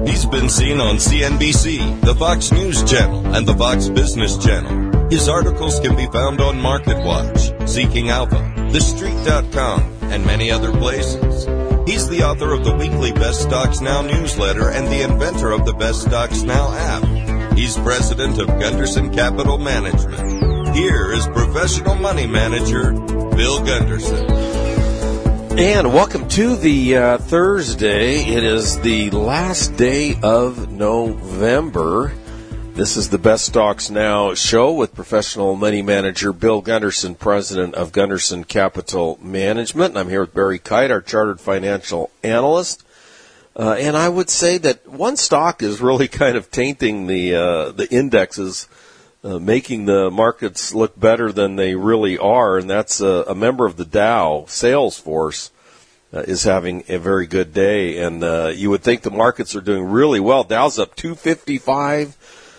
He's been seen on CNBC, the Fox News Channel, and the Fox Business Channel. His articles can be found on MarketWatch, Seeking Alpha, TheStreet.com, and many other places. He's the author of the weekly Best Stocks Now newsletter and the inventor of the Best Stocks Now app. He's president of Gunderson Capital Management. Here is professional money manager, Bill Gunderson. And welcome to the Thursday. It is the last day of November. This is the Best Stocks Now show with professional money manager Bill Gunderson, president of Gunderson Capital Management. And I'm here with Barry Kite, our chartered financial analyst. And I would say that one stock is really kind of tainting the indexes, making the markets look better than they really are, and that's a member of the Dow, Salesforce, is having a very good day. And you would think the markets are doing really well. Dow's up 255,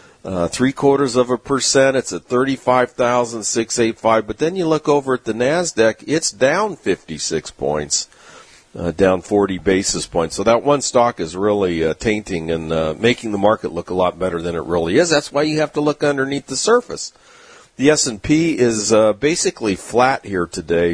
0.75%. It's at 35,685. But then you look over at the NASDAQ, it's down 56 points. Down 40 basis points. So that one stock is really tainting and making the market look a lot better than it really is. That's why you have to look underneath the surface. The S&P is basically flat here today,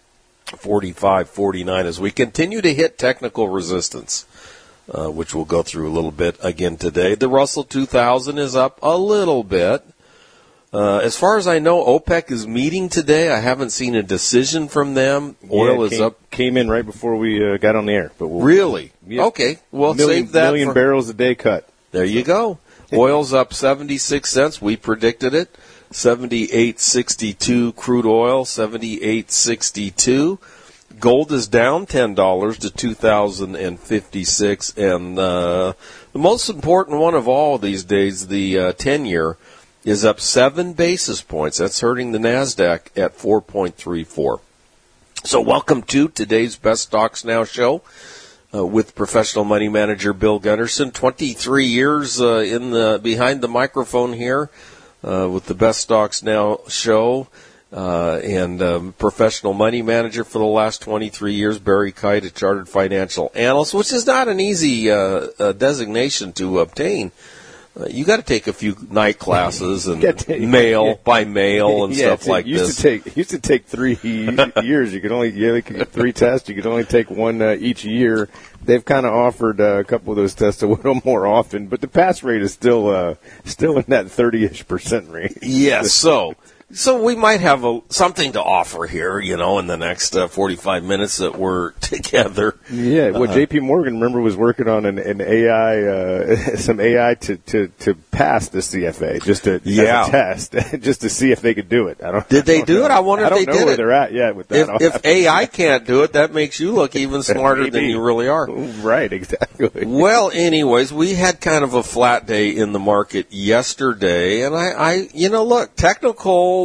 45.49, as we continue to hit technical resistance, which we'll go through a little bit again today. The Russell 2000 is up a little bit. As far as I know, OPEC is meeting today. I haven't seen a decision from them. Oil is up. Came in right before we got on the air. But Really? Yeah. Okay. Well, save that. Million barrels a day cut. There you go. Oil's up 76 cents. We predicted it. 78.62 crude oil, 78.62. Gold is down $10 to 2,056. And the most important one of all these days, the 10-year, is up 7 basis points. That's hurting the NASDAQ at 4.34. So welcome to today's Best Stocks Now show with professional money manager Bill Gunderson. 23 years behind the microphone here with the Best Stocks Now show. And professional money manager for the last 23 years, Barry Kite, a chartered financial analyst, which is not an easy designation to obtain. You got to take a few night classes and by mail and stuff like this. It used to take 3 years. You could get 3 tests. You could only take one each year. They've kind of offered a couple of those tests a little more often, but the pass rate is still in that 30-ish% range. Yes, So we might have something to offer here, in the next 45 minutes that we're together. Yeah, well, J.P. Morgan, remember, was working on an AI, some AI to pass the CFA, just as a test, just to see if they could do it. Did they do it? I wonder if they did it. I don't know where they're at yet with that. If AI can't do it, that makes you look even smarter than you really are. Right, exactly. Well, anyways, we had kind of a flat day in the market yesterday, and I look, technical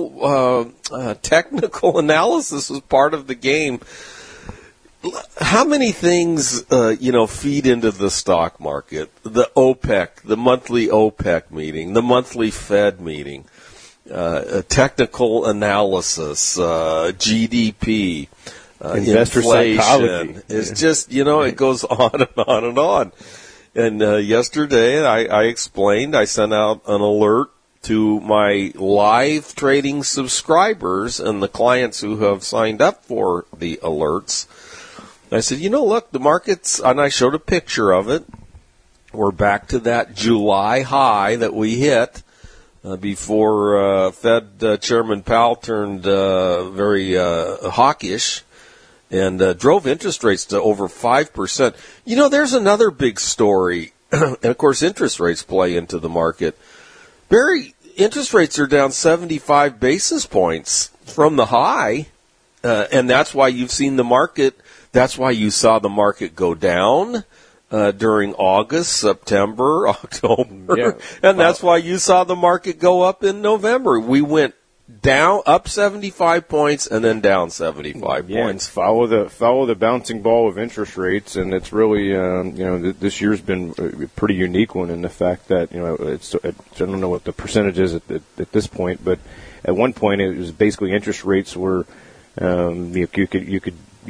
analysis is part of the game. How many things, feed into the stock market? The OPEC, the monthly OPEC meeting, the monthly Fed meeting, technical analysis, GDP, investor inflation. Psychology. It's just, it goes on and on and on. And yesterday I explained, I sent out an alert to my live trading subscribers and the clients who have signed up for the alerts. I said, look, the markets, and I showed a picture of it. We're back to that July high that we hit before Fed Chairman Powell turned very hawkish and drove interest rates to over 5%. There's another big story, and of course interest rates play into the market. Barry, interest rates are down 75 basis points from the high, and that's why you've seen the market. That's why you saw the market go down during August, September, October, and that's why you saw the market go up in November. We went down, up 75 points, and then down 75 points. Follow the bouncing ball of interest rates, and it's really, this year's been a pretty unique one in the fact that, I don't know what the percentage is at this point, but at one point it was basically interest rates were, you could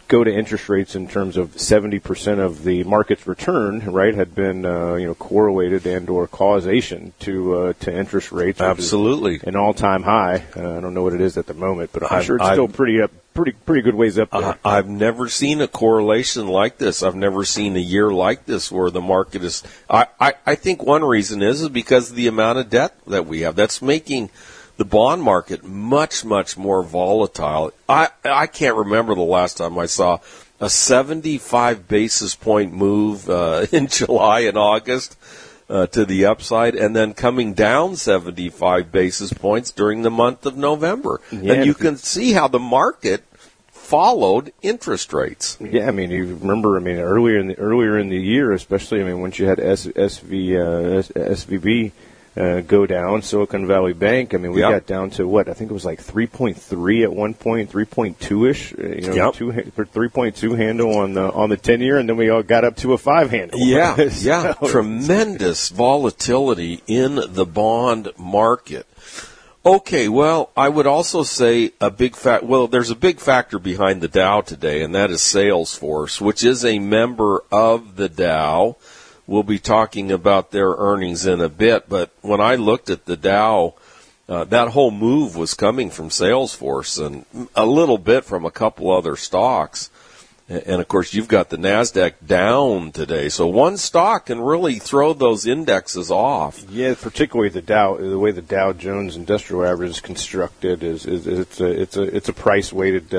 go to interest rates in terms of 70% of the market's return, right, had been correlated and or causation to interest rates. Absolutely, an all-time high. I don't know what it is at the moment, but I'm sure it's still pretty good ways up there. I've never seen a correlation like this. I've never seen a year like this where the market is. I think one reason is because of the amount of debt that we have. That's making the bond market much, much more volatile. I can't remember the last time I saw a 75 basis point move in July and August to the upside, and then coming down 75 basis points during the month of November. Yeah, and you can see how the market followed interest rates. Yeah, I mean, you remember, I mean, earlier in the year, especially, I mean, once you had SVB go down, Silicon Valley Bank, I mean, we got down to what? I think it was like 3.3 at one point, 3.2-ish, 3.2 handle on the 10-year, and then we all got up to a 5 handle. Yeah, tremendous volatility in the bond market. Okay, well, I would also say there's a big factor behind the Dow today, and that is Salesforce, which is a member of the Dow. We'll be talking about their earnings in a bit, but when I looked at the Dow, that whole move was coming from Salesforce and a little bit from a couple other stocks. And, of course, you've got the NASDAQ down today. So one stock can really throw those indexes off. Yeah, particularly the way the Dow Jones Industrial Average is constructed is it's a price weighted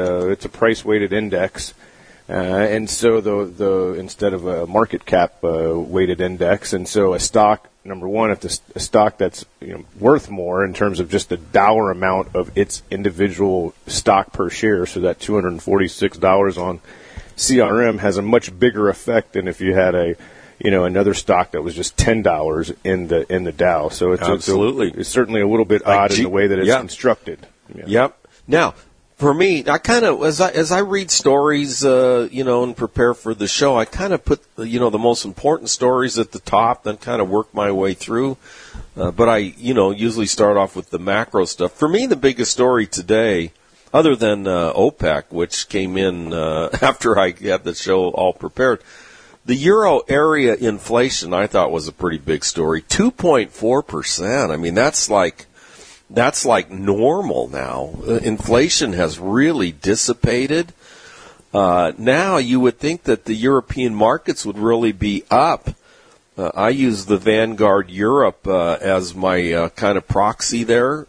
index. And so the instead of a market cap weighted index, and so a stock, number one, if a stock that's worth more in terms of just the dollar amount of its individual stock per share, so that $246 on CRM has a much bigger effect than if you had another stock that was just $10 in the Dow. So it's absolutely it's certainly a little bit odd in the way that it's constructed. Yeah. Yep. Now, for me, I kind of, as I read stories, and prepare for the show, I kind of put, the most important stories at the top, then kind of work my way through. But I, usually start off with the macro stuff. For me, the biggest story today, other than OPEC, which came in after I had the show all prepared, the euro area inflation I thought was a pretty big story. 2.4%. I mean, that's like normal now. Inflation has really dissipated. Now you would think that the European markets would really be up. I use the Vanguard Europe as my kind of proxy there,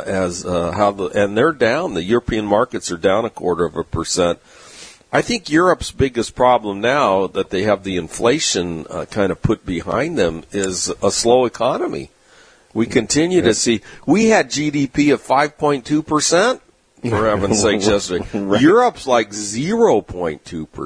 and they're down. The European markets are down 0.25%. I think Europe's biggest problem now that they have the inflation kind of put behind them is a slow economy. We continue to see. We had GDP of 5.2%. For heaven's sake, yesterday. Right. Europe's like 0.2%,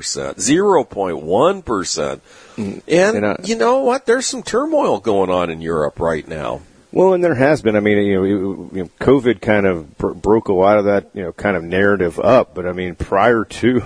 0.1%. And you know what? There's some turmoil going on in Europe right now. Well, and there has been. I mean, COVID kind of broke a lot of that, kind of narrative up. But I mean, prior to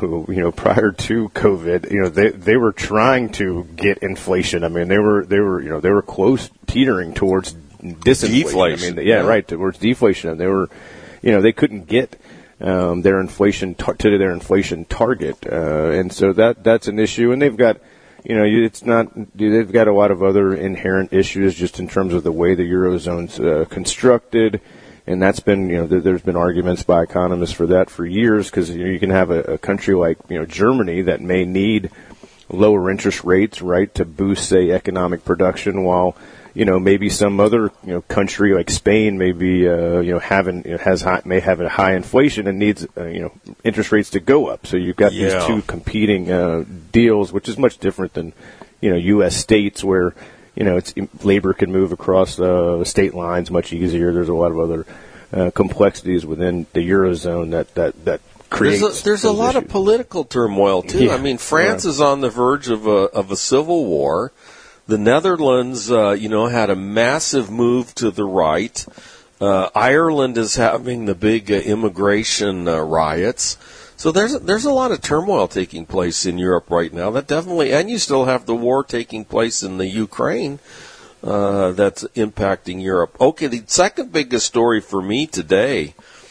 COVID, they were trying to get inflation. I mean, they were close, teetering towards disinflation. Deflation. I mean, right, towards deflation. And they were, they couldn't get their inflation to their inflation target, and so that's an issue. And they've got. They've got a lot of other inherent issues just in terms of the way the Eurozone's constructed. And that's been, there's been arguments by economists for that for years because, you can have a country like, Germany that may need lower interest rates, right, to boost, say, economic production while, maybe some other, country like Spain may be, may have a high inflation and needs, interest rates to go up. So you've got these two competing deals, which is much different than, U.S. states where, labor can move across state lines much easier. There's a lot of other complexities within the Eurozone that creates. There's a lot of political turmoil too. Yeah. I mean, France is on the verge of a civil war. The Netherlands, had a massive move to the right. Ireland is having the big immigration riots. So there's a lot of turmoil taking place in Europe right now. That definitely, and you still have the war taking place in the Ukraine that's impacting Europe. Okay, the second biggest story for me today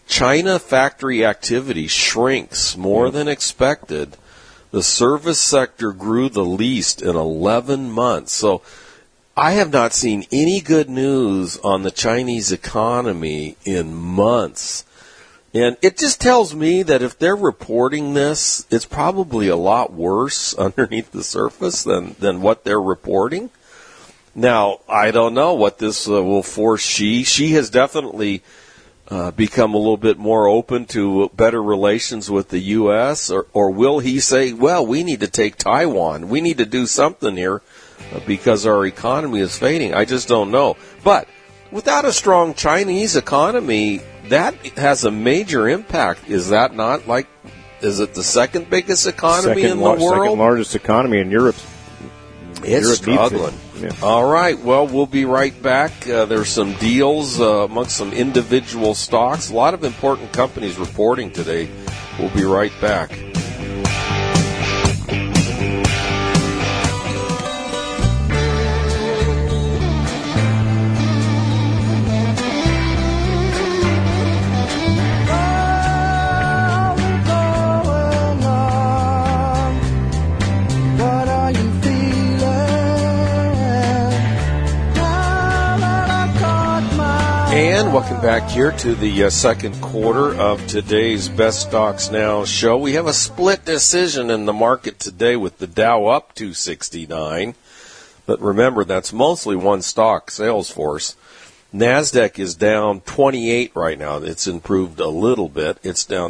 China factory activity shrinks more than expected. The service sector grew the least in 11 months. So I have not seen any good news on the Chinese economy in months. And it just tells me that if they're reporting this, it's probably a lot worse underneath the surface than what they're reporting. Now, I don't know what this will force Xi. Xi has definitely become a little bit more open to better relations with the U.S., or will he say, well, we need to take Taiwan. We need to do something here because our economy is fading. I just don't know. But without a strong Chinese economy, that has a major impact. Is that not is it the second biggest economy in the world? Second largest economy in Europe. It's struggling. Yeah. All right. Well, we'll be right back. There's some deals amongst some individual stocks. A lot of important companies reporting today. We'll be right back. And welcome back here to the second quarter of today's Best Stocks Now show. We have a split decision in the market today with the Dow up 269. But remember, that's mostly one stock, Salesforce. NASDAQ is down 28 right now. It's improved a little bit. It's down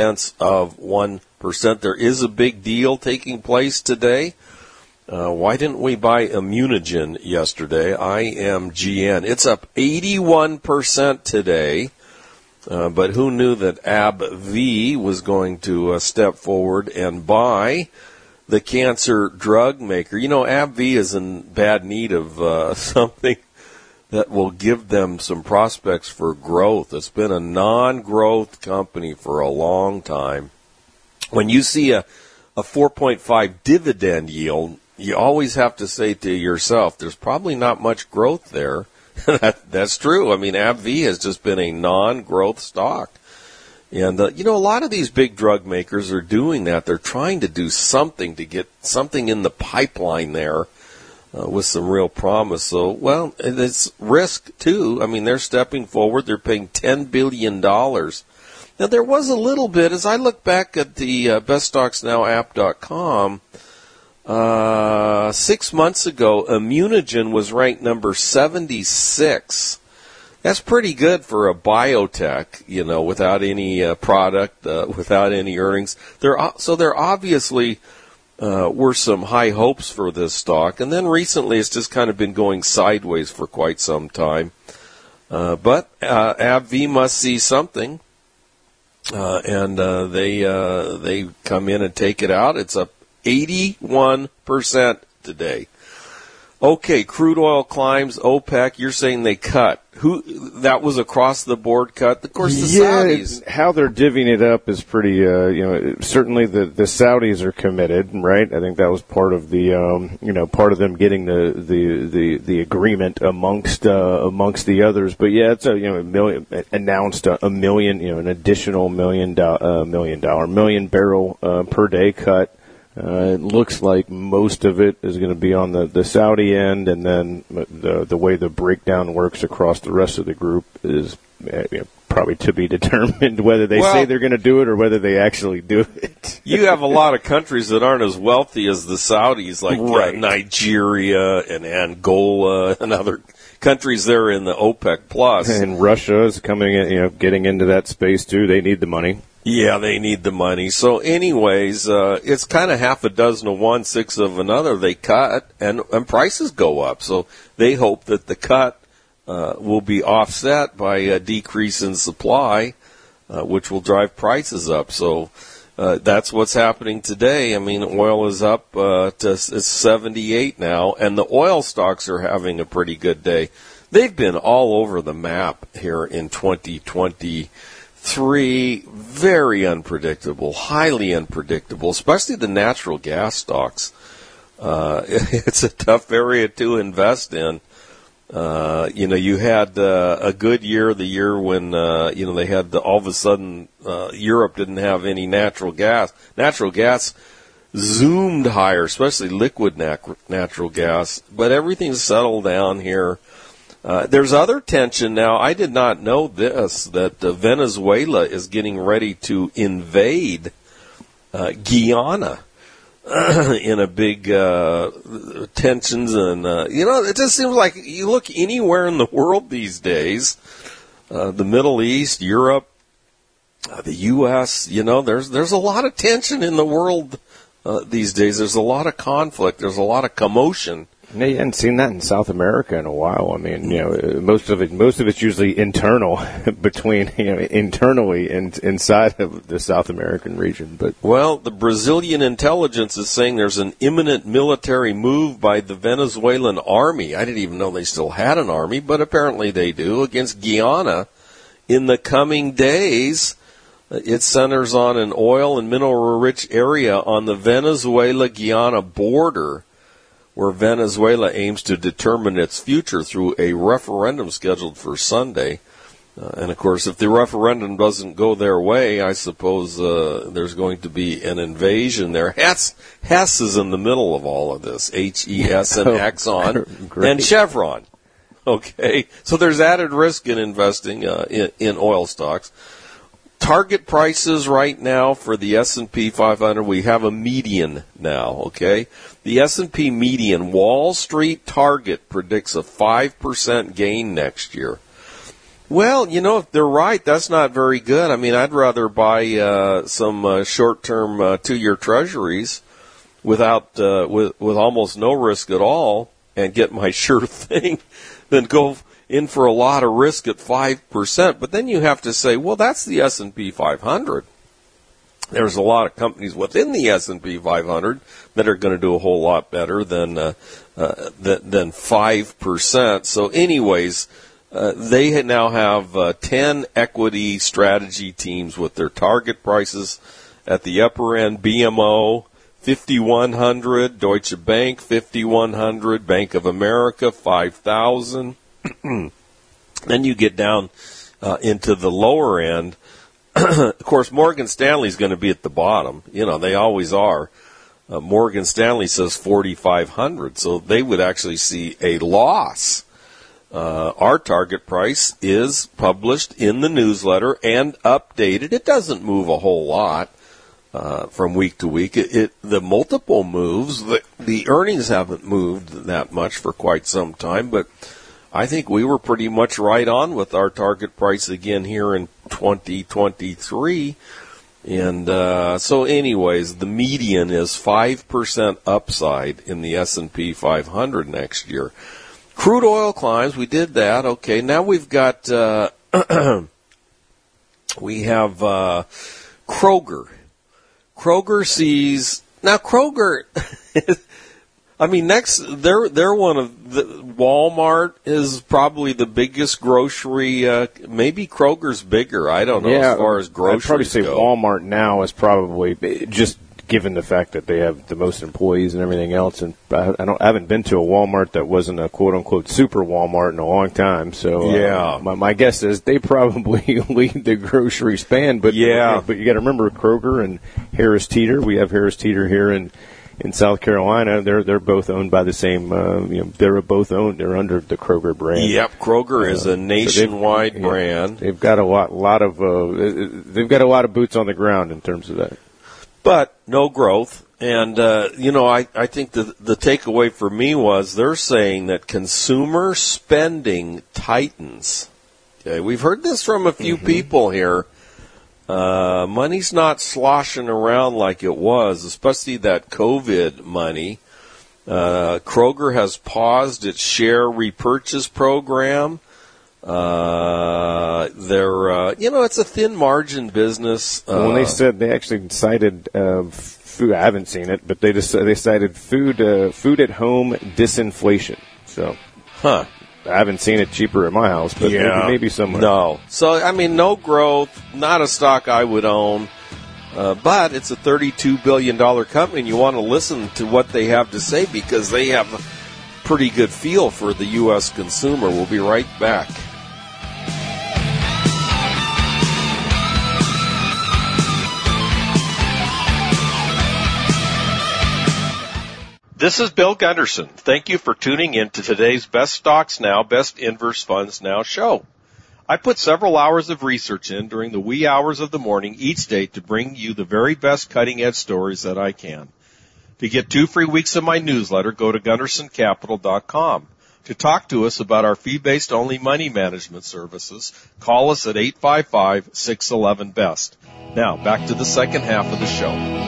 0.2%. There is a big deal taking place today. Why didn't we buy Immunogen yesterday? IMGN. It's up 81% today. But who knew that AbbVie was going to step forward and buy the cancer drug maker? You know, AbbVie is in bad need of something that will give them some prospects for growth. It's been a non-growth company for a long time. When you see a 4.5 dividend yield, you always have to say to yourself, there's probably not much growth there. That's true. I mean, AbbVie has just been a non-growth stock. And, a lot of these big drug makers are doing that. They're trying to do something to get something in the pipeline there with some real promise. So, well, it's risk, too. I mean, they're stepping forward. They're paying $10 billion. Now, there was a little bit, as I look back at the beststocksnowapp.com, 6 months ago, Immunogen was ranked number 76. That's pretty good for a biotech, without any product, without any earnings. There obviously were some high hopes for this stock, and then recently it's just kind of been going sideways for quite some time. But AbbVie must see something, and they come in and take it out. It's up 81% today. Okay, crude oil climbs. OPEC, you're saying they cut. That was across the board cut? Of course, the Saudis. How they're divvying it up is pretty, certainly the Saudis are committed, right? I think that was part of the, part of them getting the agreement amongst the others. But yeah, it's announced a million, an additional million barrel per day cut. It looks like most of it is going to be on the Saudi end, and then the way the breakdown works across the rest of the group is probably to be determined whether they say they're going to do it or whether they actually do it. You have a lot of countries that aren't as wealthy as the Saudis, like Nigeria and Angola and other countries there in the OPEC plus. And Russia is coming in, getting into that space too. They need the money. Yeah, they need the money. So anyways, it's kind of half a dozen of one, six of another. They cut and prices go up. So they hope that the cut will be offset by a decrease in supply, which will drive prices up. So that's what's happening today. I mean, oil is up to 78 now, and the oil stocks are having a pretty good day. They've been all over the map here in 2023. Very unpredictable, highly unpredictable, especially the natural gas stocks. It's a tough area to invest in. You had a good year, the year when they had all of a sudden Europe didn't have any natural gas. Natural gas zoomed higher, especially liquid natural gas. But everything's settled down here. There's other tension now. I did not know this, that Venezuela is getting ready to invade Guyana in a big tensions. And, it just seems like you look anywhere in the world these days, the Middle East, Europe, the U.S., there's a lot of tension in the world these days. There's a lot of conflict. There's a lot of commotion. No, you hadn't seen that in South America in a while. I mean, most of it's usually internal between, internally inside of the South American region. But the Brazilian intelligence is saying there's an imminent military move by the Venezuelan army. I didn't even know they still had an army, but apparently they do, against Guyana in the coming days. It centers on an oil and mineral-rich area on the Venezuela-Guyana border, where Venezuela aims to determine its future through a referendum scheduled for Sunday. And, of course, if the referendum doesn't go their way, I suppose there's going to be an invasion there. Hess is in the middle of all of this, HES and Exxon and Chevron. Okay, so there's added risk in investing in oil stocks. Target prices right now for the S&P 500, we have a median now, okay? The S&P median, Wall Street target predicts a 5% gain next year. Well, if they're right, that's not very good. I mean, I'd rather buy some short-term 2-year treasuries with almost no risk at all and get my sure thing than go in for a lot of risk at 5%. But then you have to say, well, that's the S&P 500. There's a lot of companies within the S&P 500 that are going to do a whole lot better than 5%. So anyways, they now have 10 equity strategy teams with their target prices at the upper end. BMO, 5,100, Deutsche Bank, 5,100, Bank of America, 5,000. Then you get down into the lower end. Of course, Morgan Stanley's going to be at the bottom. They always are. Morgan Stanley says 4,500, so they would actually see a loss. Our target price is published in the newsletter and updated. It doesn't move a whole lot from week to week. The multiple moves, the earnings haven't moved that much for quite some time, but I think we were pretty much right on with our target price again here in 2023. And so anyways, the median is 5% upside in the S&P 500 next year. Crude oil climbs, we did that. Okay, now we've got, we have Kroger. Kroger sees, now Kroger... I mean, they're one of the, Walmart is probably the biggest grocery, maybe Kroger's bigger. I don't know as far as groceries I'd probably say go. Walmart now is probably, just given the fact that they have the most employees and everything else, and I haven't been to a Walmart that wasn't a quote-unquote super Walmart in a long time, so my guess is they probably lead the grocery span, but you got to remember Kroger and Harris Teeter. We have Harris Teeter here in South Carolina. They're both owned by the same. They're both owned. They're under the Kroger brand. Yep, Kroger is a nationwide brand. They've got a lot of boots on the ground in terms of that. But no growth, and I think the takeaway for me was they're saying that consumer spending tightens. Okay, we've heard this from a few people here. Money's not sloshing around like it was, especially that COVID money. Kroger has paused its share repurchase program. It's a thin margin business. When they said, they actually cited food. I haven't seen it, but they cited food at home disinflation. So, I haven't seen it cheaper at my house, but maybe somewhere. No. So, I mean, no growth, not a stock I would own, but it's a $32 billion company, and you want to listen to what they have to say because they have pretty good feel for the U.S. consumer. We'll be right back. This is Bill Gunderson. Thank you for tuning in to today's Best Stocks Now, Best Inverse Funds Now show. I put several hours of research in during the wee hours of the morning each day to bring you the very best cutting-edge stories that I can. To get 2 free weeks of my newsletter, go to GundersonCapital.com. To talk to us about our fee-based only money management services, call us at 855-611-BEST. Now, back to the second half of the show.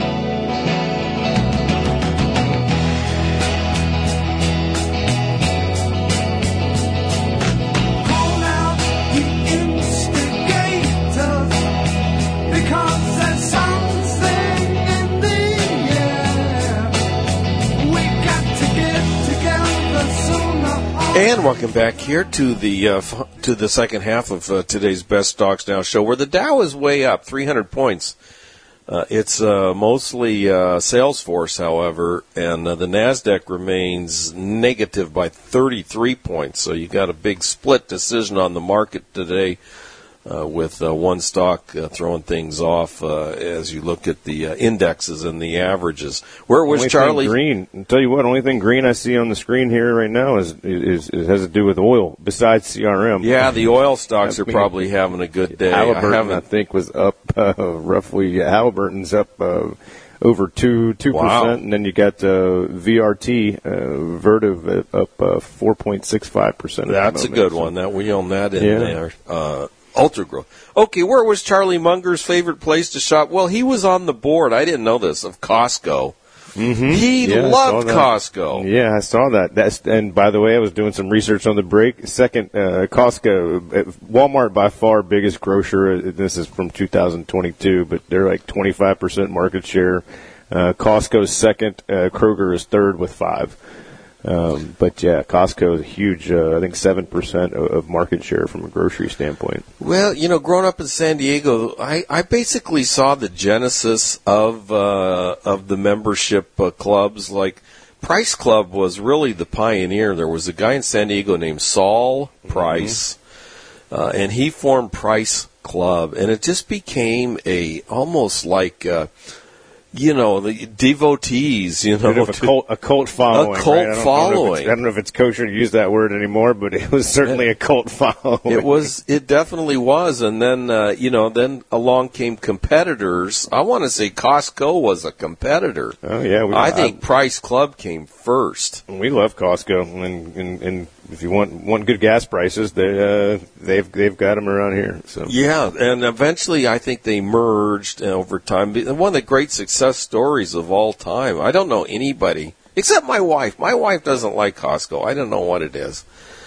And welcome back here to the second half of today's Best Stocks Now show, where the Dow is way up 300 points. It's mostly Salesforce, however, and the Nasdaq remains negative by 33 points. So you got a big split decision on the market today, with one stock throwing things off as you look at the indexes and the averages. Where was Charlie? Green. I'll tell you what, only thing green I see on the screen here right now is it has to do with oil, besides CRM. Yeah, the oil stocks are probably having a good day. Halliburton, I think, was up roughly. Halliburton's up over 2%, wow. And then you got VRT, Vertiv up 4.65%. That's a good one. That we own that in there. Ultra Growth. Okay, where was Charlie Munger's favorite place to shop? Well, he was on the board, I didn't know this, of Costco. Mm-hmm. He loved Costco. Yeah, I saw that. And by the way, I was doing some research on the break. Second, Costco, Walmart by far biggest grocer. This is from 2022, but they're like 25% market share. Costco's second. Kroger is third with 5%. But yeah, Costco is huge. I think 7% of market share from a grocery standpoint. Well, growing up in San Diego, I basically saw the genesis of the membership clubs. Like Price Club was really the pioneer. There was a guy in San Diego named Saul Price, and he formed Price Club, and it just became almost like. The devotees, a cult following. A cult following. I don't know if it's kosher to use that word anymore, but it was certainly a cult following. It definitely was. And then, then along came competitors. I want to say Costco was a competitor. Oh, yeah. I think Price Club came first. We love Costco. And if you want good gas prices, they've got them around here. So. Yeah. And eventually I think they merged over time. One of the great success stories of all time. I don't know anybody except my wife. My wife doesn't like Costco. I don't know what it is.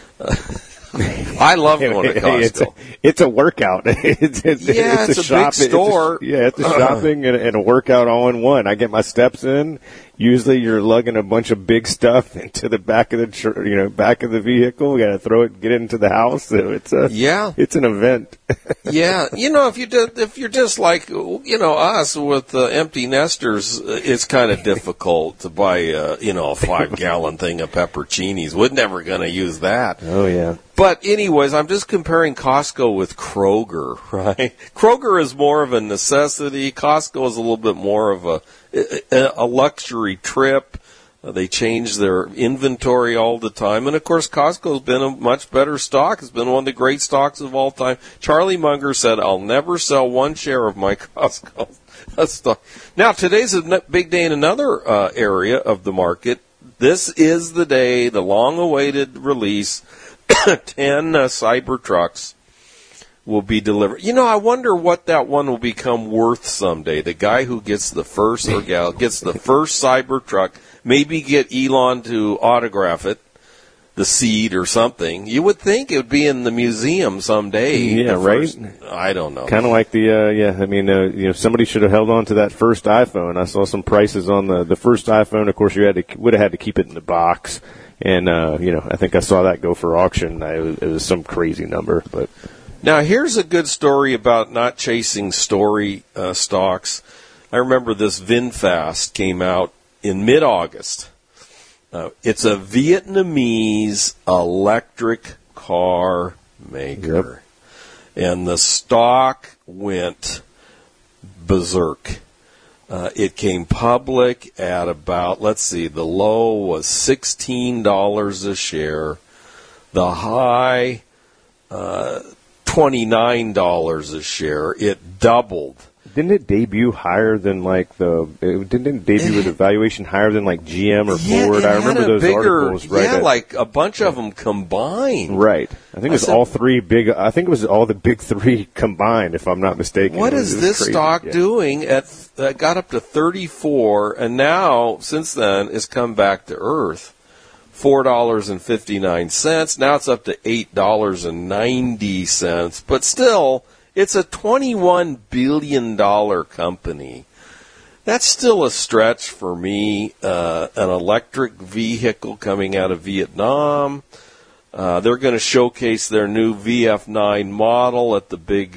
I love going to Costco. It's a workout. It's a big store. It's a shopping and a workout all in one. I get my steps in. Usually, you're lugging a bunch of big stuff into the back of the back of the vehicle. You got to throw it, get it into the house. So it's an event. Yeah, if you're just like us with empty nesters, it's kind of difficult to buy a 5-gallon thing of pepperoncinis. We're never going to use that. Oh yeah. But anyways, I'm just comparing Costco with Kroger, right? Kroger is more of a necessity. Costco is a little bit more of a luxury trip. They change their inventory all the time. And, of course, Costco's been a much better stock. It's been one of the great stocks of all time. Charlie Munger said, I'll never sell one share of my Costco stock. Now, today's a big day in another area of the market. This is the day, the long-awaited release, 10 Cybertrucks will be delivered. I wonder what that one will become worth someday. The guy who gets the first, or gal, gets the first Cybertruck, maybe get Elon to autograph it, the seed or something. You would think it would be in the museum someday. Yeah, right? I don't know. Kind of like somebody should have held on to that first iPhone. I saw some prices on the first iPhone. Of course, you would have had to keep it in the box. And, I think I saw that go for auction. It was some crazy number. But now, here's a good story about not chasing stocks. I remember this VinFast came out in mid-August. It's a Vietnamese electric car maker. Yep. And the stock went berserk. It came public at about, the low was $16 a share. The high, $29 a share. It doubled. Didn't it debut higher than didn't it debut with a valuation higher than like GM or Ford? I remember those articles, right? Yeah, like a bunch of them combined. Right. I think it was all the big three combined, if I'm not mistaken. What is this crazy. stock doing? Got up to 34, and now, since then, it's come back to earth. $4.59. Now it's up to $8.90. But still, it's a $21 billion company. That's still a stretch for me. An electric vehicle coming out of Vietnam. They're going to showcase their new VF9 model at the big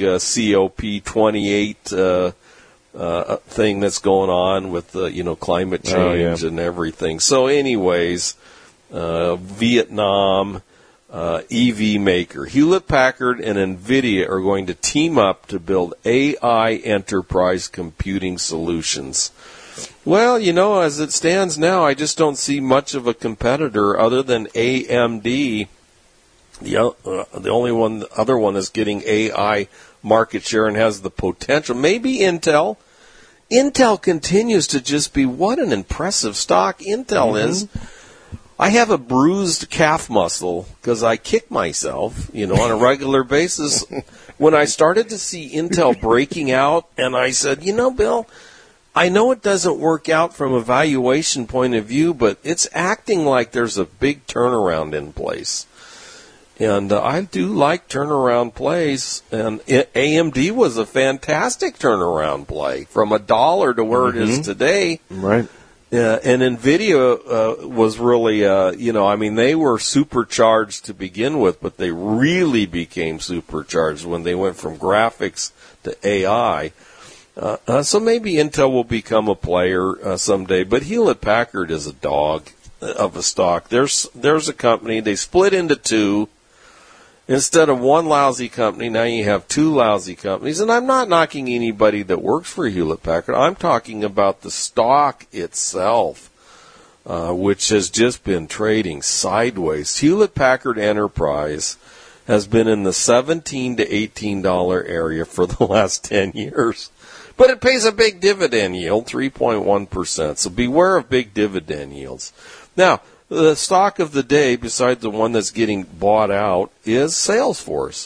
COP28 thing that's going on with climate change and everything. So, anyways, Vietnam EV maker Hewlett-Packard and NVIDIA are going to team up to build AI enterprise computing solutions. Well, as it stands now, I just don't see much of a competitor other than AMD. The only other one is getting AI market share and has the potential. Maybe Intel. Intel continues to just be what an impressive stock Intel is. I have a bruised calf muscle because I kick myself, on a regular basis. When I started to see Intel breaking out, and I said, Bill, I know it doesn't work out from a valuation point of view, but it's acting like there's a big turnaround in place. And I do like turnaround plays, and AMD was a fantastic turnaround play from $1 to where it is today. Right. And NVIDIA was really, they were supercharged to begin with, but they really became supercharged when they went from graphics to AI. So maybe Intel will become a player someday, but Hewlett-Packard is a dog of a stock. There's a company, they split into two. Instead of one lousy company, now you have two lousy companies. And I'm not knocking anybody that works for Hewlett-Packard. I'm talking about the stock itself, which has just been trading sideways. Hewlett-Packard Enterprise has been in the $17 to $18 area for the last 10 years. But it pays a big dividend yield, 3.1%. So beware of big dividend yields. Now, the stock of the day, besides the one that's getting bought out, is Salesforce.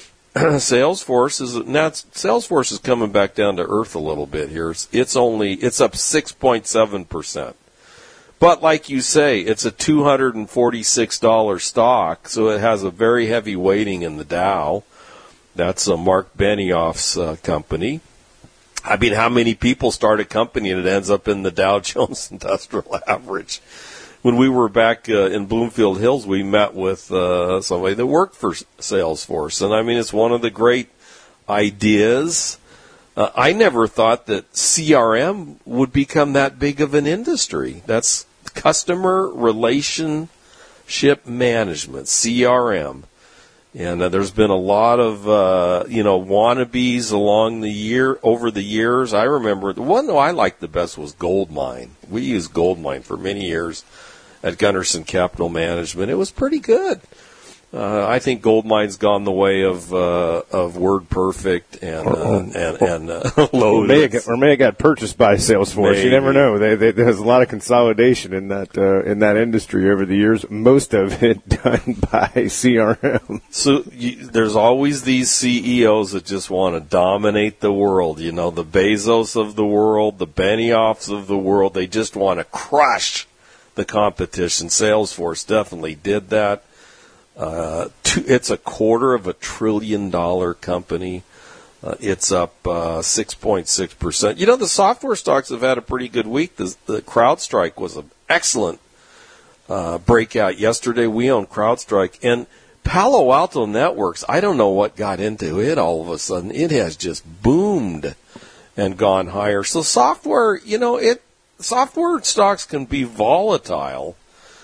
Salesforce is coming back down to earth a little bit here. It's up 6.7%. But like you say, it's a $246 stock, so it has a very heavy weighting in the Dow. That's Mark Benioff's company. I mean, how many people start a company and it ends up in the Dow Jones Industrial Average? When we were back in Bloomfield Hills, we met with somebody that worked for Salesforce. And, it's one of the great ideas. I never thought that CRM would become that big of an industry. That's customer relationship management, CRM. And there's been a lot of, wannabes over the years. I remember the one that I liked the best was Goldmine. We used Goldmine for many years at Gunderson Capital Management. It was pretty good. I think Goldmine's gone the way of WordPerfect and Lowe's. Or may have got purchased by Salesforce. Maybe. You never know. There's a lot of consolidation in that industry over the years. Most of it done by CRM. So there's always these CEOs that just want to dominate the world. The Bezos of the world, the Benioffs of the world. They just want to crush the competition. Salesforce definitely did that. It's a $250 billion company. It's up 6.6%. The software stocks have had a pretty good week. The CrowdStrike was an excellent breakout yesterday. We own CrowdStrike. And Palo Alto Networks, I don't know what got into it all of a sudden. It has just boomed and gone higher. So software, software stocks can be volatile.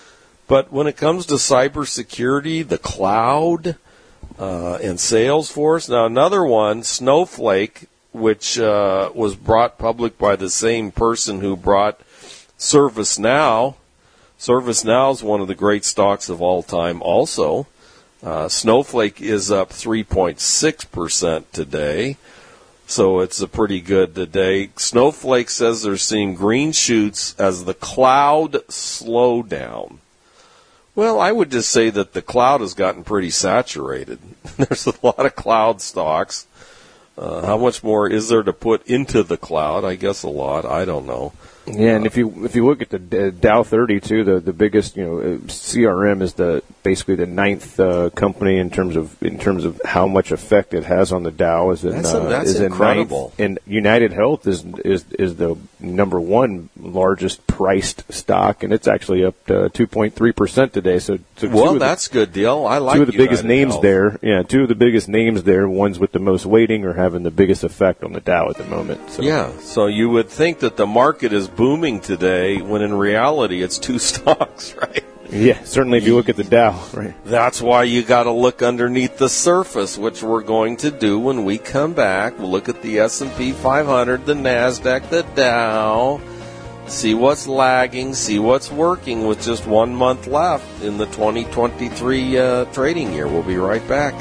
But when it comes to cybersecurity, the cloud, and Salesforce, now another one, Snowflake, which was brought public by the same person who brought ServiceNow. ServiceNow is one of the great stocks of all time also. Snowflake is up 3.6% today, so it's a pretty good day. Snowflake says they're seeing green shoots as the cloud slowdown. Well, I would just say that the cloud has gotten pretty saturated. There's a lot of cloud stocks. How much more is there to put into the cloud? I guess a lot. I don't know. Yeah, and if you look at the Dow 30 too, the biggest, CRM is basically the ninth company in terms of how much effect it has on the Dow. That's incredible. And United Health is the number one largest priced stock, and it's actually up 2.3% today. So that's a good deal. I like two of the biggest names Health. there. Yeah, two of the biggest names there. Ones with the most weighting are having the biggest effect on the Dow at the moment. So. Yeah, so you would think that the market is booming today when in reality it's two stocks, right? Yeah, certainly if you look at the Dow, right? That's why you got to look underneath the surface, which we're going to do when we come back. We'll look at the S&P 500, the NASDAQ, the Dow, see what's lagging, see what's working with just 1 month left in the 2023 trading year. We'll be right back.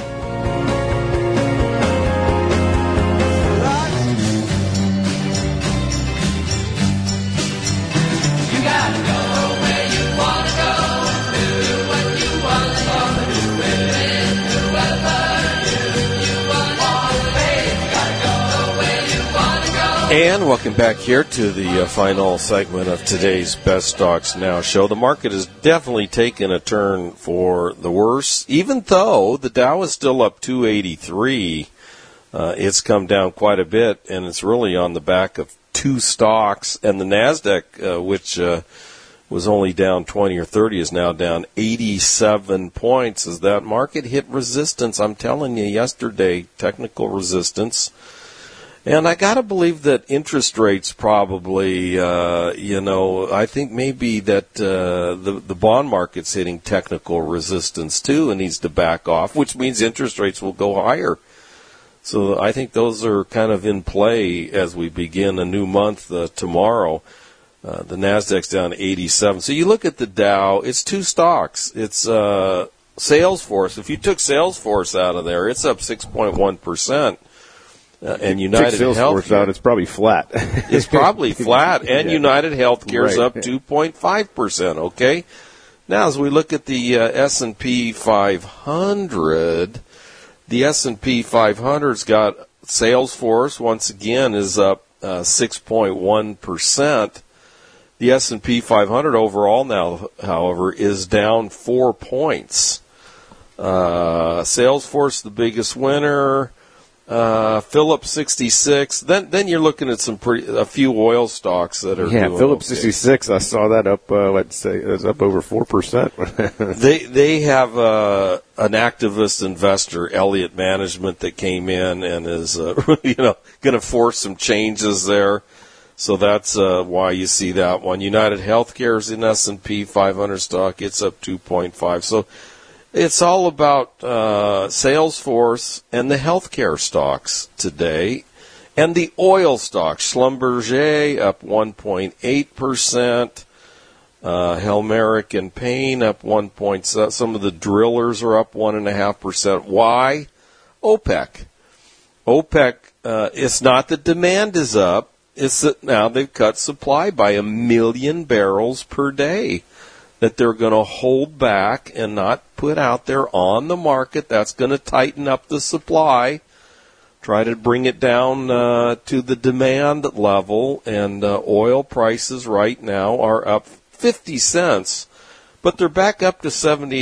And welcome back here to the final segment of today's Best Stocks Now show. The market has definitely taken a turn for the worse. Even though the Dow is still up 283, it's come down quite a bit, and it's really on the back of two stocks. And the NASDAQ, which was only down 20 or 30, is now down 87 points as that market hit resistance. I'm telling you, yesterday, technical resistance. And I got to believe that interest rates probably, I think maybe that the bond market's hitting technical resistance too and needs to back off, which means interest rates will go higher. So I think those are kind of in play as we begin a new month tomorrow. The NASDAQ's down 87. So you look at the Dow, it's two stocks. It's Salesforce. If you took Salesforce out of there, it's up 6.1%. And United Healthcare out, it's probably flat. It's probably flat, and yeah. United Healthcare's up 2.5%. Okay, now as we look at the S&P 500, the S&P 500's got Salesforce once again is up 6.1%. The S&P 500 overall now, however, is down 4 points. Salesforce, the biggest winner. Phillips 66. Then you're looking at a few oil stocks that are doing Phillips okay. 66. I saw that up. Let's say it's up over 4%. They have an activist investor, Elliott Management, that came in and is going to force some changes there. So that's why you see that one. United Healthcare is in S&P 500 stock. It's up 2.5. So. It's all about Salesforce and the healthcare stocks today. And the oil stocks, Schlumberger up 1.8%, Helmerich and Payne up 1.7%. Some of the drillers are up 1.5%. Why? OPEC. It's not that demand is up. It's that now they've cut supply by 1 million barrels per day that they're going to hold back and not put out there on the market. That's going to tighten up the supply, try to bring it down to the demand level. And oil prices right now are up 50 cents, but they're back up to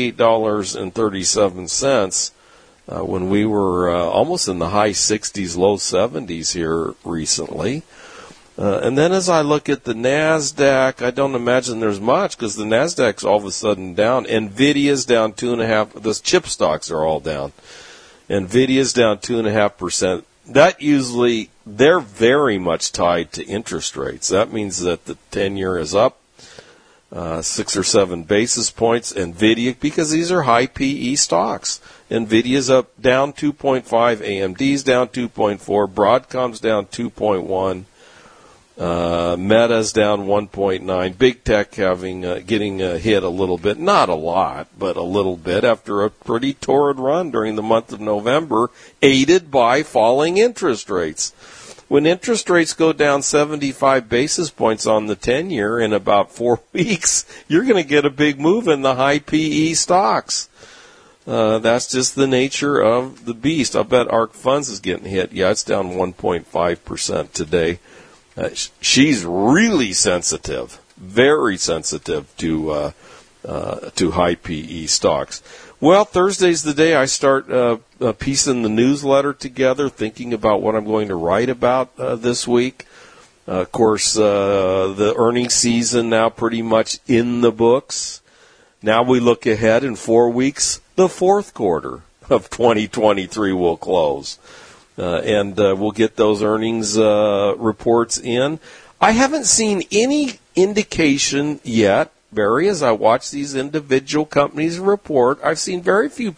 $78.37 when we were almost in the high 60s, low 70s here recently. And then as I look at the NASDAQ, I don't imagine there's much because the NASDAQ's all of a sudden down. NVIDIA's down 2.5%. The chip stocks are all down. NVIDIA's down 2.5%. That usually, they're very much tied to interest rates. That means that the 10-year is up. 6 or 7 basis points. NVIDIA, because these are high PE stocks. NVIDIA's up down 2.5, AMD's down 2.4, Broadcom's down 2.1, Meta's down 1.9, Big Tech getting hit a little bit, not a lot, but a little bit after a pretty torrid run during the month of November, aided by falling interest rates. When interest rates go down 75 basis points on the 10-year in about 4 weeks, you're going to get a big move in the high PE stocks. That's just the nature of the beast. I bet ARK Funds is getting hit. Yeah, it's down 1.5% today. She's really sensitive, very sensitive to high PE stocks. Well, Thursday's the day I start piecing the newsletter together, thinking about what I'm going to write about this week. Of course, the earnings season now pretty much in the books. Now we look ahead in 4 weeks, the fourth quarter of 2023 will close. And we'll get those earnings reports in. I haven't seen any indication yet, Barry, as I watch these individual companies report. I've seen very few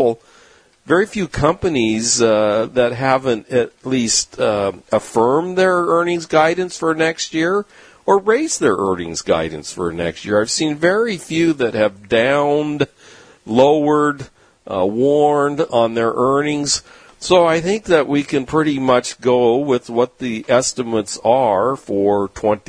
companies that haven't at least affirmed their earnings guidance for next year or raised their earnings guidance for next year. I've seen very few that have downed, lowered, warned on their earnings. So I think that we can pretty much go with what the estimates are for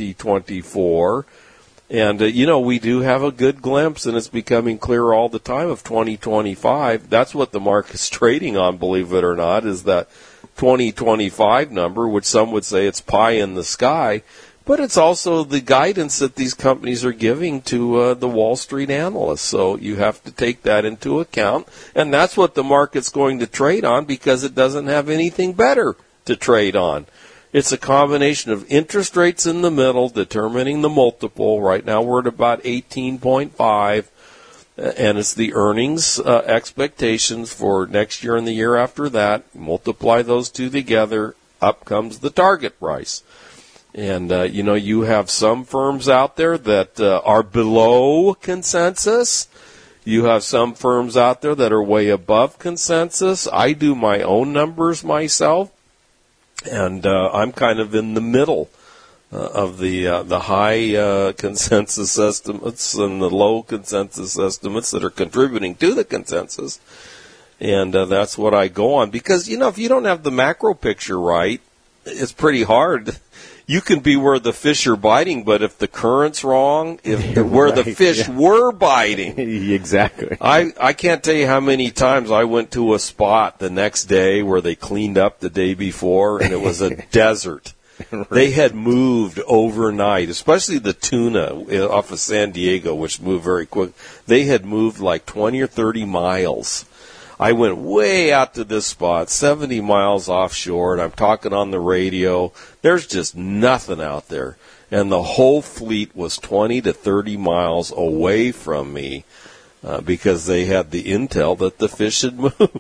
2024. And, we do have a good glimpse, and it's becoming clear all the time, of 2025. That's what the market's trading on, believe it or not, is that 2025 number, which some would say it's pie in the sky. But it's also the guidance that these companies are giving to the Wall Street analysts. So you have to take that into account. And that's what the market's going to trade on, because it doesn't have anything better to trade on. It's a combination of interest rates in the middle determining the multiple. Right now we're at about 18.5. And it's the earnings expectations for next year and the year after that. Multiply those two together. Up comes the target price. And, you have some firms out there that are below consensus. You have some firms out there that are way above consensus. I do my own numbers myself, and I'm kind of in the middle of the high consensus estimates and the low consensus estimates that are contributing to the consensus. And that's what I go on. Because, if you don't have the macro picture right, it's pretty hard. You can be where the fish are biting, but if the current's wrong, where the fish were biting. Exactly. I can't tell you how many times I went to a spot the next day where they cleaned up the day before, and it was a desert. Right. They had moved overnight, especially the tuna off of San Diego, which moved very quick. They had moved like 20 or 30 miles. I went way out to this spot, 70 miles offshore, and I'm talking on the radio. There's just nothing out there. And the whole fleet was 20 to 30 miles away from me because they had the intel that the fish had moved.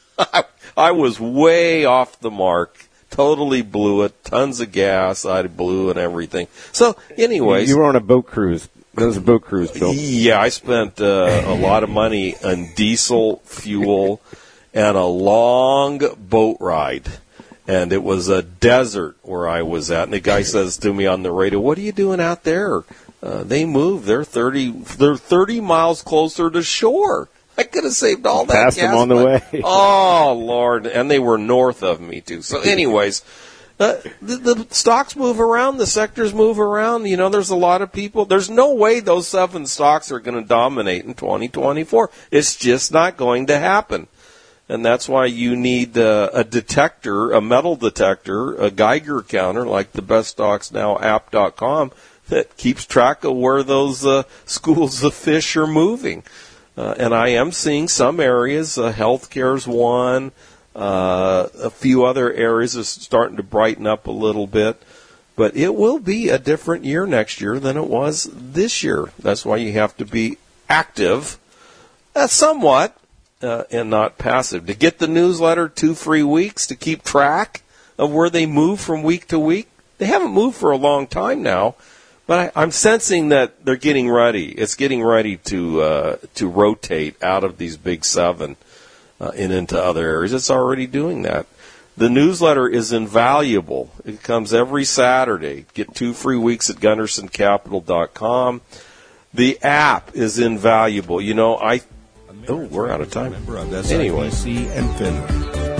I was way off the mark, totally blew it, tons of gas, I blew and everything. So anyways. You were on a boat cruise. That was a boat cruise, Bill. Yeah, I spent a lot of money on diesel fuel and a long boat ride. And it was a desert where I was at. And the guy says to me on the radio, "What are you doing out there?" They moved. They're 30 miles closer to shore. I could have saved all that gas. Passed them on the way. Oh, Lord. And they were north of me, too. So anyways, the stocks move around. The sectors move around. There's a lot of people. There's no way those 7 stocks are going to dominate in 2024. It's just not going to happen. And that's why you need a detector, a metal detector, a Geiger counter like the beststocksnow.app.com that keeps track of where those schools of fish are moving. And I am seeing some areas, healthcare's one, a few other areas are starting to brighten up a little bit. But it will be a different year next year than it was this year. That's why you have to be active, somewhat, and not passive. To get the newsletter 2 free weeks to keep track of where they move from week to week. They haven't moved for a long time now, But I'm sensing that they're getting ready. It's getting ready to rotate out of these big 7 and into other areas. It's already doing that. The newsletter is invaluable. It comes every Saturday. Get 2 free weeks at GundersonCapital.com. The app is invaluable. You know, we're out of time. Member of Anyway. SIPC and FINRA.